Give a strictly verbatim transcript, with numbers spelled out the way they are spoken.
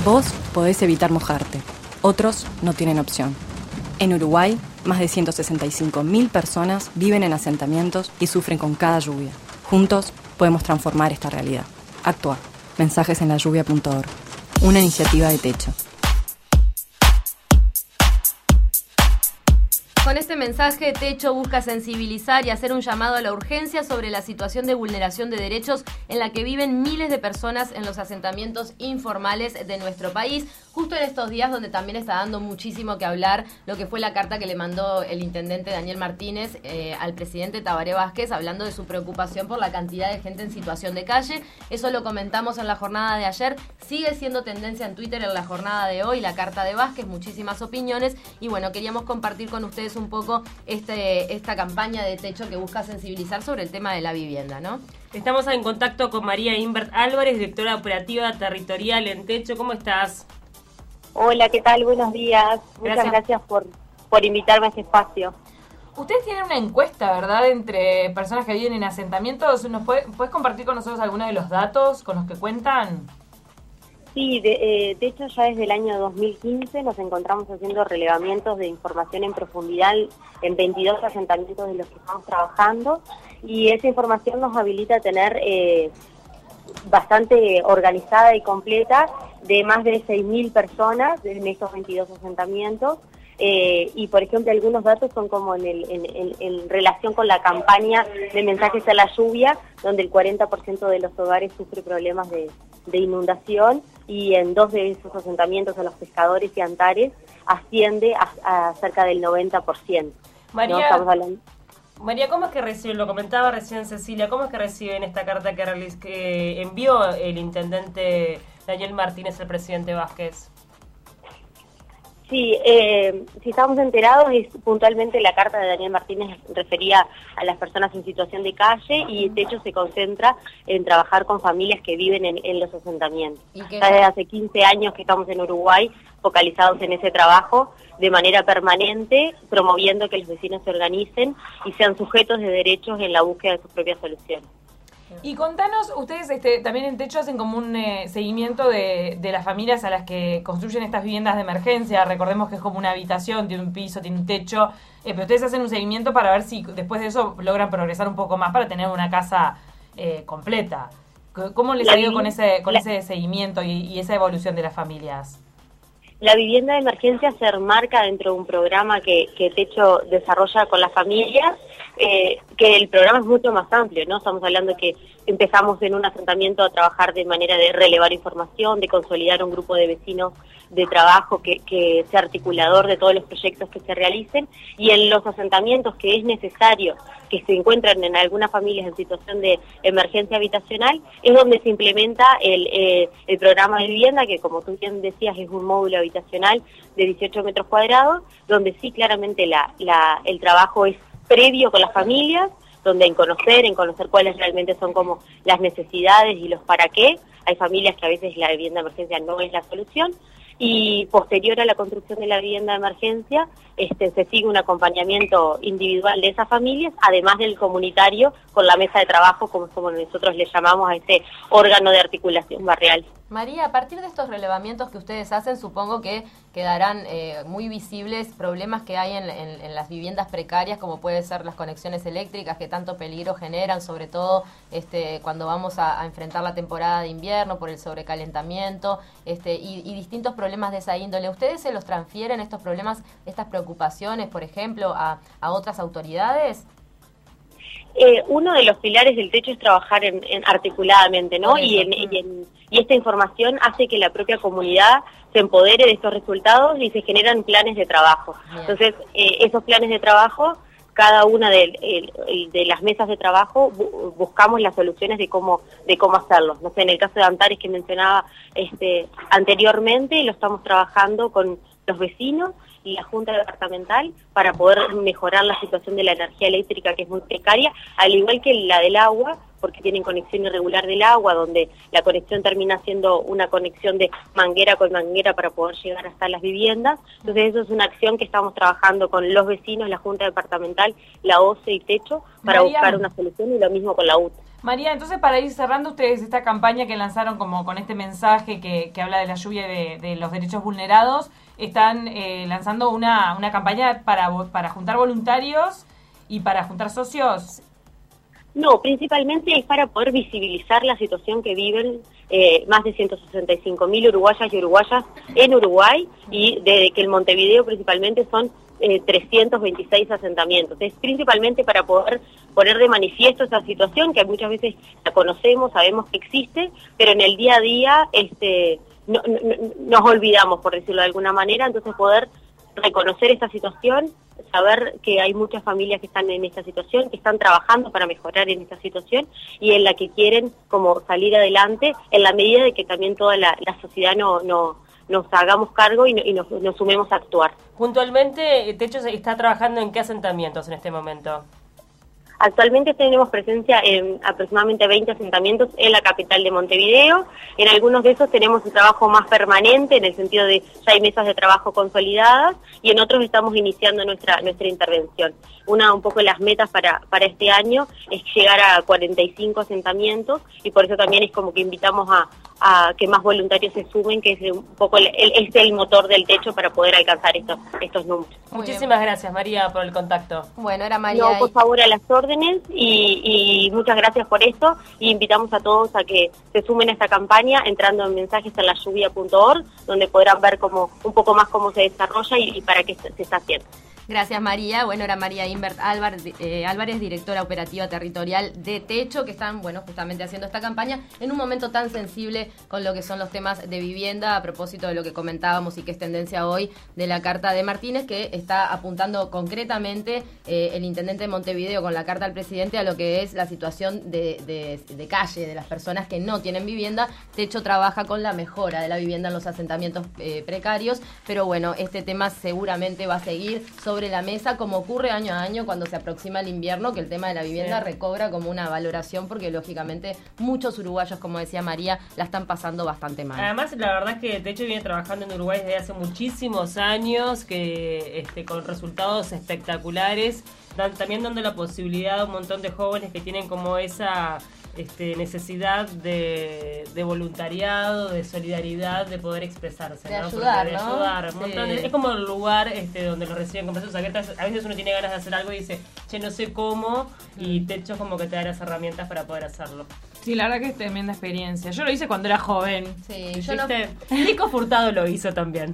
Vos podés evitar mojarte. Otros no tienen opción. En Uruguay, más de ciento sesenta y cinco mil personas viven en asentamientos y sufren con cada lluvia. Juntos podemos transformar esta realidad. Actúa. Mensajes en la lluvia punto org. Una iniciativa de Techo. Con este mensaje, Techo busca sensibilizar y hacer un llamado a la urgencia sobre la situación de vulneración de derechos en la que viven miles de personas en los asentamientos informales de nuestro país, justo en estos días donde también está dando muchísimo que hablar lo que fue la carta que le mandó el intendente Daniel Martínez eh, al presidente Tabaré Vázquez, hablando de su preocupación por la cantidad de gente en situación de calle. Eso lo comentamos en la jornada de ayer, sigue siendo tendencia en Twitter en la jornada de hoy, la carta de Vázquez, muchísimas opiniones, y bueno, queríamos compartir con ustedes un poco este, esta campaña de Techo que busca sensibilizar sobre el tema de la vivienda, ¿no? Estamos en contacto con María Imbert Álvarez, directora operativa territorial en Techo. ¿Cómo estás? Hola, ¿qué tal? Buenos días. Muchas gracias, gracias por, por invitarme a este espacio. Ustedes tienen una encuesta, ¿verdad?, entre personas que viven en asentamientos. ¿Nos puede, ¿Puedes compartir con nosotros algunos de los datos con los que cuentan? Sí, de, eh, de hecho ya desde el año dos mil quince nos encontramos haciendo relevamientos de información en profundidad en veintidós asentamientos de los que estamos trabajando, y esa información nos habilita a tener eh, bastante organizada y completa de más de seis mil personas en estos veintidós asentamientos. Eh, y por ejemplo algunos datos son como en, el, en, en, en relación con la campaña de mensajes a la lluvia, donde el cuarenta por ciento de los hogares sufre problemas de, de inundación, y en dos de esos asentamientos, a los pescadores y antares, asciende a, a cerca del noventa por ciento. María, ¿no? Estamos hablando... María, ¿cómo es que reciben, lo comentaba recién Cecilia, cómo es que reciben esta carta que, realiz, que envió el intendente Daniel Martínez al presidente Vázquez? Sí, eh, si estamos enterados, es puntualmente la carta de Daniel Martínez refería a las personas en situación de calle, y de hecho se concentra en trabajar con familias que viven en, en los asentamientos. ¿Y qué? Desde hace quince años que estamos en Uruguay focalizados en ese trabajo de manera permanente, promoviendo que los vecinos se organicen y sean sujetos de derechos en la búsqueda de sus propias soluciones. Y contanos, ustedes este, también en Techo hacen como un eh, seguimiento de, de las familias a las que construyen estas viviendas de emergencia. Recordemos que es como una habitación, tiene un piso, tiene un techo, eh, pero ustedes hacen un seguimiento para ver si después de eso logran progresar un poco más para tener una casa eh, completa. ¿Cómo les ha ido con ese con la, ese seguimiento y, y esa evolución de las familias? La vivienda de emergencia se enmarca dentro de un programa que, que Techo desarrolla con las familias, eh, que el programa es mucho más amplio, ¿no? Estamos hablando que empezamos en un asentamiento a trabajar de manera de relevar información, de consolidar un grupo de vecinos de trabajo que, que sea articulador de todos los proyectos que se realicen, y en los asentamientos que es necesario que se encuentran en algunas familias en situación de emergencia habitacional, es donde se implementa el, eh, el programa de vivienda, que como tú bien decías es un módulo habitacional de dieciocho metros cuadrados, donde sí claramente la, la, el trabajo es previo con las familias, donde en conocer, en conocer cuáles realmente son como las necesidades y los para qué. Hay familias que a veces la vivienda de emergencia no es la solución, y posterior a la construcción de la vivienda de emergencia este, se sigue un acompañamiento individual de esas familias, además del comunitario con la mesa de trabajo, como, como nosotros le llamamos a ese órgano de articulación barrial. María, a partir de estos relevamientos que ustedes hacen, supongo que quedarán eh, muy visibles problemas que hay en, en, en las viviendas precarias, como pueden ser las conexiones eléctricas que tanto peligro generan, sobre todo este, cuando vamos a, a enfrentar la temporada de invierno por el sobrecalentamiento, este, y, y distintos problemas de esa índole. ¿Ustedes se los transfieren estos problemas, estas preocupaciones, por ejemplo, a, a otras autoridades? Eh, uno de los pilares del Techo es trabajar en, en articuladamente, ¿no? Y, en, y, en, y esta información hace que la propia comunidad se empodere de estos resultados y se generan planes de trabajo. Bien. Entonces, eh, esos planes de trabajo, cada una de, el, de las mesas de trabajo bu buscamos las soluciones de cómo de cómo hacerlos. No sé, en el caso de Antares que mencionaba este anteriormente, lo estamos trabajando con los vecinos y la Junta Departamental para poder mejorar la situación de la energía eléctrica, que es muy precaria, al igual que la del agua, porque tienen conexión irregular del agua, donde la conexión termina siendo una conexión de manguera con manguera para poder llegar hasta las viviendas. Entonces eso es una acción que estamos trabajando con los vecinos, la Junta Departamental, la O C E y Techo, para María, buscar una solución, y lo mismo con la U T E. María, entonces para ir cerrando ustedes esta campaña que lanzaron como con este mensaje que, que habla de la lluvia de, de los derechos vulnerados, están eh, lanzando una, una campaña para, para juntar voluntarios y para juntar socios. No, principalmente es para poder visibilizar la situación que viven eh, más de ciento sesenta y cinco mil uruguayas y uruguayas en Uruguay, y de que en Montevideo principalmente son eh, trescientos veintiséis asentamientos. Es principalmente para poder poner de manifiesto esa situación que muchas veces la conocemos, sabemos que existe, pero en el día a día este, no, no, nos olvidamos, por decirlo de alguna manera. Entonces poder reconocer esta situación, saber que hay muchas familias que están en esta situación, que están trabajando para mejorar en esta situación y en la que quieren como salir adelante, en la medida de que también toda la, la sociedad no, no, nos hagamos cargo y, no, y nos, nos sumemos a actuar. Puntualmente, Techo está trabajando en qué asentamientos en este momento. Actualmente tenemos presencia en aproximadamente veinte asentamientos en la capital de Montevideo. En algunos de esos tenemos un trabajo más permanente, en el sentido de ya hay mesas de trabajo consolidadas, y en otros estamos iniciando nuestra nuestra intervención. Una un poco de las metas para, para este año es llegar a cuarenta y cinco asentamientos, y por eso también es como que invitamos a, a que más voluntarios se sumen, que es un poco el, el, es el motor del Techo para poder alcanzar estos, estos números. Muy Muchísimas bien. Gracias, María, por el contacto. Bueno, era María. No, por favor, a las órdenes, y, y muchas gracias por esto, y invitamos a todos a que se sumen a esta campaña entrando en mensajes en la lluvia punto org, donde podrán ver como un poco más cómo se desarrolla y, y para qué se, se está haciendo. Gracias, María. Bueno, era María Imbert Álvarez, eh, Álvarez, directora operativa territorial de Techo, que están, bueno, justamente haciendo esta campaña en un momento tan sensible con lo que son los temas de vivienda, a propósito de lo que comentábamos y que es tendencia hoy de la carta de Martínez, que está apuntando concretamente eh, el intendente de Montevideo con la carta al presidente a lo que es la situación de, de, de calle, de las personas que no tienen vivienda. Techo trabaja con la mejora de la vivienda en los asentamientos eh, precarios, pero bueno, este tema seguramente va a seguir sobre sobre la mesa, como ocurre año a año cuando se aproxima el invierno, que el tema de la vivienda sí. recobra como una valoración, porque lógicamente muchos uruguayos, como decía María, la están pasando bastante mal. Además, la verdad es que Techo viene trabajando en Uruguay desde hace muchísimos años, que este, con resultados espectaculares, dan, también dando la posibilidad a un montón de jóvenes que tienen como esa este, necesidad de, de voluntariado, de solidaridad, de poder expresarse, de ¿no? ayudar, de ¿no? ayudar. Sí. Un montón de, es como el lugar este, donde lo reciben con brazos abiertos. A veces uno tiene ganas de hacer algo y dice, che, no sé cómo, y Techo como que te da las herramientas para poder hacerlo. Sí, la verdad que es tremenda experiencia. Yo lo hice cuando era joven. Sí, yo no... Nico Furtado lo hizo también.